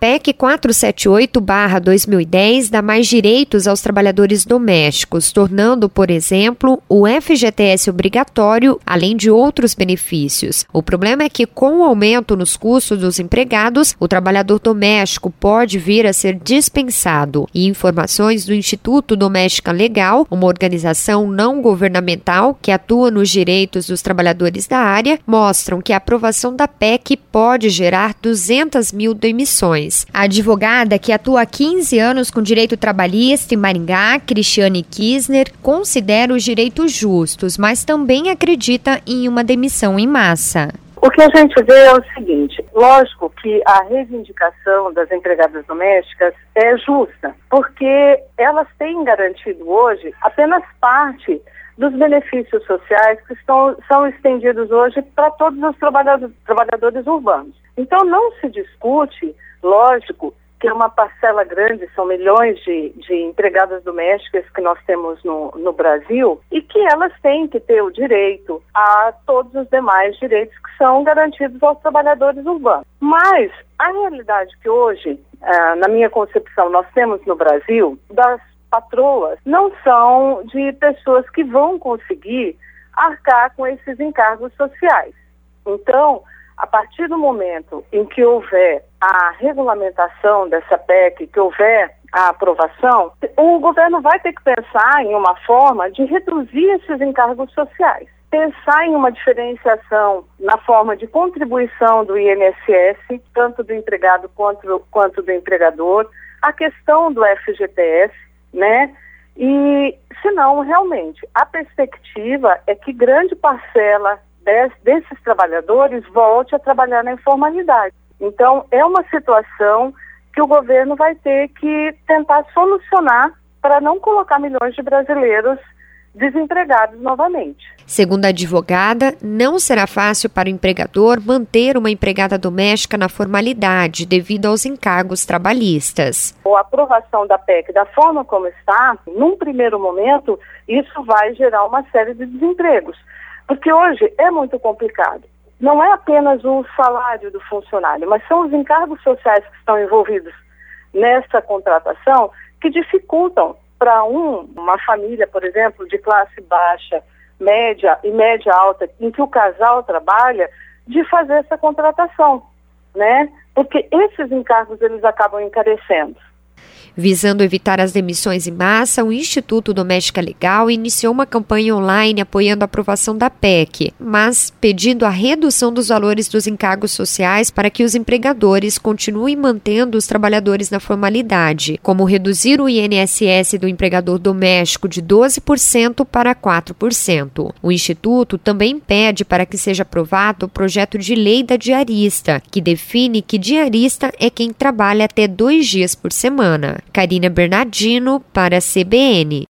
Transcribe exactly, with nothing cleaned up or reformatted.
P E C quatrocentos e setenta e oito barra dois mil e dez dá mais direitos aos trabalhadores domésticos, tornando, por exemplo, o F G T S obrigatório, além de outros benefícios. O problema é que, com o aumento nos custos dos empregados, o trabalhador doméstico pode vir a ser dispensado. E informações do Instituto Doméstica Legal, uma organização não governamental que atua nos direitos dos trabalhadores da área, mostram que a aprovação da P E C pode gerar duzentas mil demissões. A advogada, que atua há quinze anos com direito trabalhista em Maringá, Cristiane Kisner, considera os direitos justos, mas também acredita em uma demissão em massa. O que a gente vê é o seguinte: lógico que a reivindicação das empregadas domésticas é justa, porque elas têm garantido hoje apenas parte dos benefícios sociais que estão, são estendidos hoje para todos os trabalhadores, trabalhadores urbanos. Então não se discute, lógico, que é uma parcela grande, são milhões de, de empregadas domésticas que nós temos no, no Brasil, e que elas têm que ter o direito a todos os demais direitos que são garantidos aos trabalhadores urbanos. Mas a realidade que hoje, ah, na minha concepção, nós temos no Brasil, das patroas, não são de pessoas que vão conseguir arcar com esses encargos sociais. Então, a partir do momento em que houver a regulamentação dessa P E C, que houver a aprovação, o governo vai ter que pensar em uma forma de reduzir esses encargos sociais. Pensar em uma diferenciação na forma de contribuição do I N S S, tanto do empregado quanto, quanto do empregador, a questão do F G T S, né? E, senão, realmente, a perspectiva é que grande parcela desses trabalhadores volte a trabalhar na informalidade. Então, é uma situação que o governo vai ter que tentar solucionar para não colocar milhões de brasileiros desempregados novamente. Segundo a advogada, não será fácil para o empregador manter uma empregada doméstica na formalidade devido aos encargos trabalhistas. A aprovação da P E C da forma como está, num primeiro momento, isso vai gerar uma série de desempregos. Porque hoje é muito complicado. Não é apenas o salário do funcionário, mas são os encargos sociais que estão envolvidos nessa contratação que dificultam para um, uma família, por exemplo, de classe baixa, média e média alta, em que o casal trabalha, de fazer essa contratação, né? Porque esses encargos eles acabam encarecendo. Visando evitar as demissões em massa, o Instituto Doméstica Legal iniciou uma campanha online apoiando a aprovação da P E C, mas pedindo a redução dos valores dos encargos sociais para que os empregadores continuem mantendo os trabalhadores na formalidade, como reduzir o I N S S do empregador doméstico de doze por cento para quatro por cento. O Instituto também pede para que seja aprovado o projeto de lei da diarista, que define que diarista é quem trabalha até dois dias por semana. Karina Bernardino para a C B N.